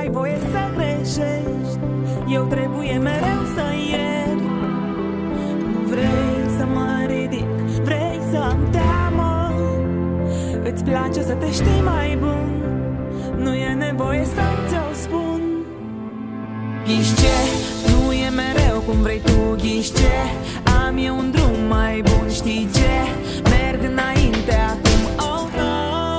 ai voie să greșești, eu trebuie mereu să iert. Nu vrei să mă ridic, vrei să-mi teamă. Îți place să te știi mai bun, nu e nevoie să-ți o spun. Ghiși ce? Nu e mereu cum vrei tu, ghiși ce? Am eu un drum mai bun, știi ce? Merg înainte acum, oh no.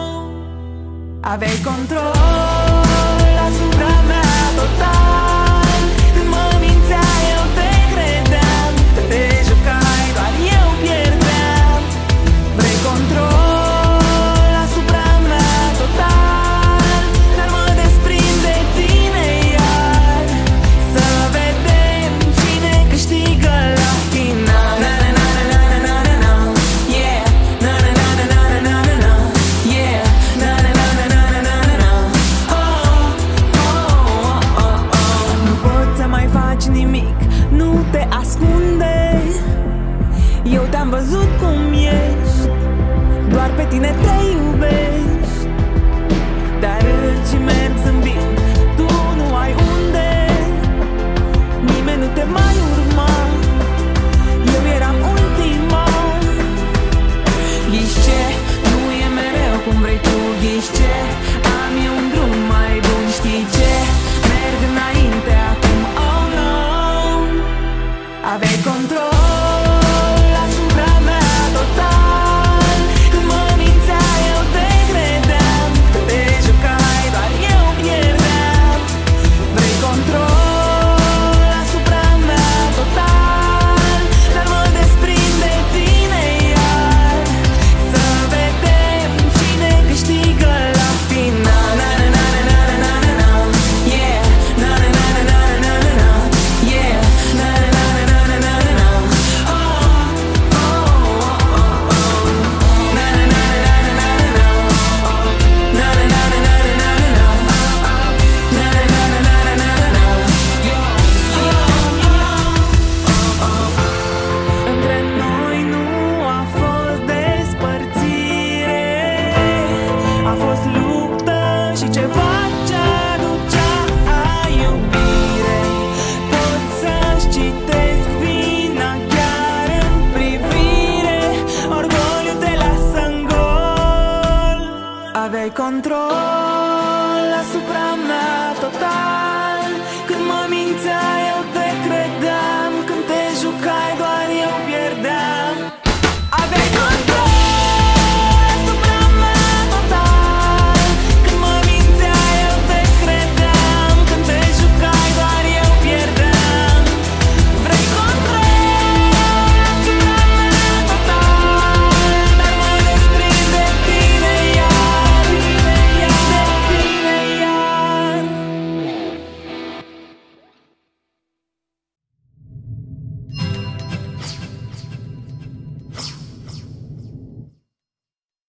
Aveai control asupra mea total. Când mă mințeai, eu te credeam. Când te jucai, doar eu pierdeam. Vrei control asupra mea total, dar mă desprind de tine iar. Să vedem cine câștigă la final. Na na na na na na na na, yeah. Na na na na na na na na, yeah. Na na na na na na na na. Oh oh oh oh. Nu poți să mai faci nimic, nu te ascunde. Eu te-am văzut cum ești, doar pe tine te iubești. Dar râzi și merg zâmbind, tu nu ai unde. Nimeni nu te mai urma, eu eram ultima. Ghiși ce? Nu e mereu cum vrei tu, ghiși ce? Am eu un drum mai bun, știi ce? Merg înainte acum, oh no. Aveai control asupra mea total. Când mă mințeai, eu te credeam. Când te jucai, doar eu pierdeam. Vrei control asupra mea total, dar mă desprind de tine iar. Să vedem cine câștigă la final. Na na na na na na na na, yeah. Na na na na na na na na, yeah. Na na na na na na na na. Oh oh oh oh oh. Na na na na na na na na. Na na na na na na na na. Na na na na na na na na. Între noi nu a fost despărțire, a fost luptă și ceva ce aducea iubire. Pot să-și citesc vina chiar în privire, orgoliu te lasă în gol. Aveai control asupra mea total.